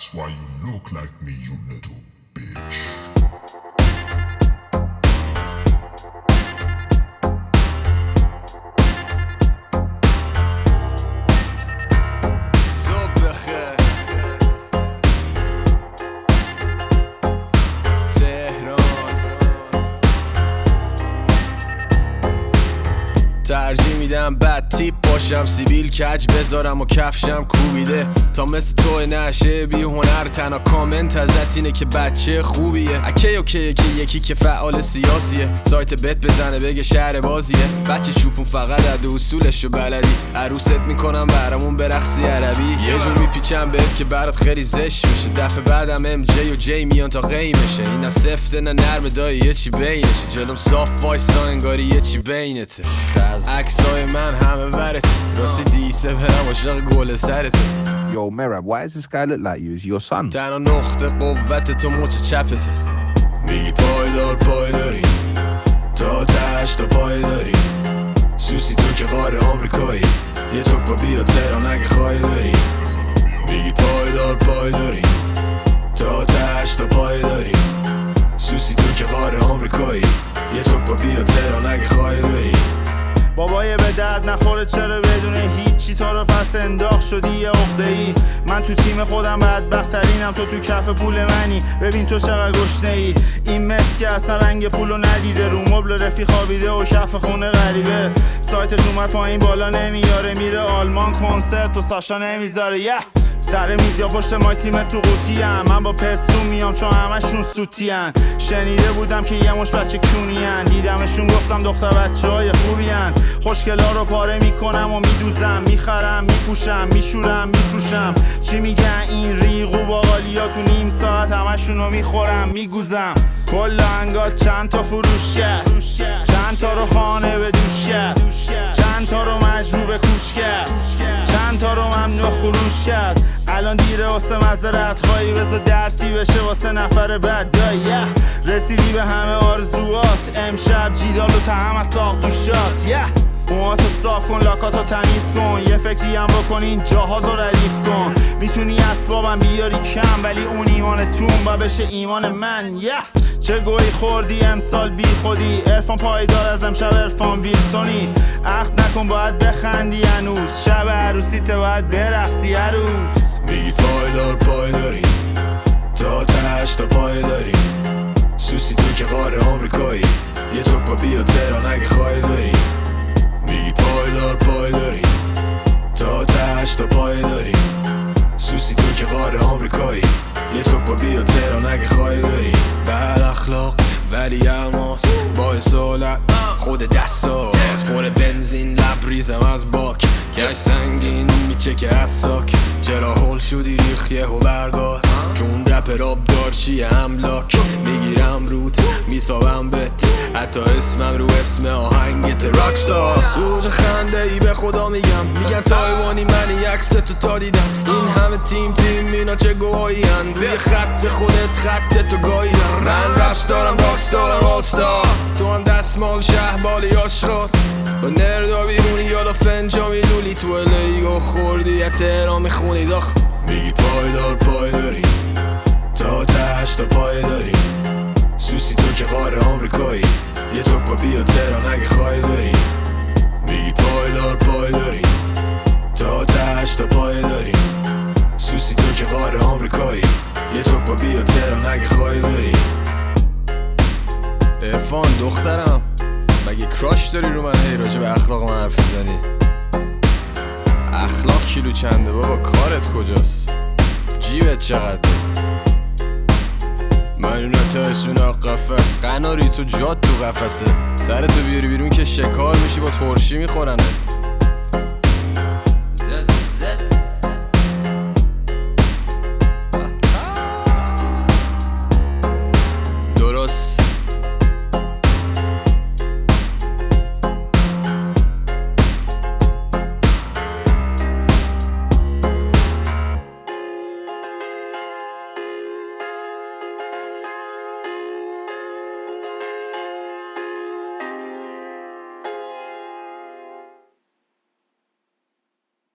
That's why you look like me, you little bitch. ترجیح میدم بد تیپ باشم، سیبیل کج بذارم و کفشم کوبیده، تا مثل تو نشه بی هنر. تنها کامنت ازت اینه که بچه خوبیه. اکی اوکی که یکی که فعال سیاسیه، سایت بت بزنه بگه شهر بازیه. بچه چوپون فقط عد اصولشو بلدی، عروست میکنم برامون برقصی عربی. یه جور میپیچم بهت که برات خیلی زشت میشه، دفعه بعدم ام جی و جی میان تا قیمشه. این نه سفته نه نرم دایی، یه چی بینشه. جلوم صاف وایسا انگاری یه چی بینته. عکسای من همه ورت، راستی دیسه برم عاشق گل سرت. Yo, Merab, why does this guy look like you? Is he your son? تنها نقطه قوت تو مچ چپته. میگی پایدار پایداری، تا تشت تا پای داری. سوسی تو که غار آمریکایی، یه توپ با بیا تهران اگه خواهی داری. میگی پایدار پایداری، تا تشت تا پای داری. سوسی تو که غار آمریکایی، یه توپ با بیا تهران اگه خواهی داری. بابای به درد نخوره چرا بدون هیچی تا رو پس انداخت شدی یه عقده‌ای. من تو تیم خودم بدبخترینم، تو کف پول منی. ببین تو چقدر گشنه‌ای. این مس که اصلا رنگ پولو ندیده، رو مبل رفیق خوابیده و کف خونه غریبه. سایتش اومد پایین بالا نمیاره، میره آلمان کنسرت و ساشا نمیذاره. سر میز یا پشت مای تیم تو قوطی ام، من با پستون میام چون همشون سوتی ان. شنیده بودم که یه مش بچه کونی ان، دیدمشون گفتم دختر بچه های خوبی ان. خوشگلا رو پاره میکنم و میدوزم، میخرم میپوشم میشورم میفروشم. چی میگن این ریق و باقالیا، تو نیم ساعت همشون رو میخورم میگوزم. کل انگات چند تا فروش کرد، چند تا رو خانه به دوش کرد، چند تا رو مجبور به کوچ کرد، چند تا رو ممنوع خروش کرد. الان دیره واسه مزرعت خواهی، بذار درسی بشه واسه نفر بد دایی. رسیدی به همه آرزوات، امشب جیدال و تهم از ساق دوشات. موهاتو صاف کن، لاکاتو تمیز کن، یه فکری هم بکن این جاهازو ردیف کن. میتونی اسبابم بیاری کم، ولی اون ایمانتون با بشه ایمان من. چه گویی خوردی امسال بی خودی، عرفان پایدار از امشب عرفان ویلسونی. عقد نکن باید بخندی هنوز، شب عروسیت باید برقصی عروس. میگی پایدار پایداری، تا تشت تا پای داری. سوسی تو که غار آمریکایی، یه توپ با بیا تهران اگه خواهی داری. میگی پایدار پایداری، تا تشت تا پای داری. سوسی تو که غار آمریکایی، یه توپ با بیا تهران اگه خواهی داری. بد اخلاق ولی الماس، با اصالت خود دستاز. پر بنزین لبریزم از باک، کش سنگین میچکه از ساک. چرا هول شدی ریخیه و برگات، چون رپ راب دار چیه املاک. میگیرم روت میسابم بت، حتی اسمم رو اسم آهنگت راکستار. زوج خنده ای به خدا میگن تایوانی، منی عکستو تا دیدم. این همه تیم اینا چه گوهایی هن، روی خط خودت خط تو گاهیدم. من رپستارم راکستارم آلستار، تو هم دستمال شهبالی آشغال. با نردا بیرونی یالا فنجا میلولی، تو الیگو خوردی یه تهران میخونی داخ. میگی پایدار پایداری، تا تشت تا پای داری. سوسی تو که غار آمریکایی، یه توپ با بیا تهران اگه خواهی داری. میگی پایدار پایداری، تا تشت تا پای داری. سوسی تو که غار آمریکایی، یه توپ با بیا تهران اگه خواهی داری. عرفان دخترم، مگه کراش داری رو من هی راجع به اخلاق من حرف میزنی؟ اخلاق کیلو چنده بابا، کارت کجاست؟ جیبت چقدر؟ من نتایسون قفص قناری تو جات تو قفصه. سرتو بیاری بیرون که شکار میشی با ترشی میخورنه.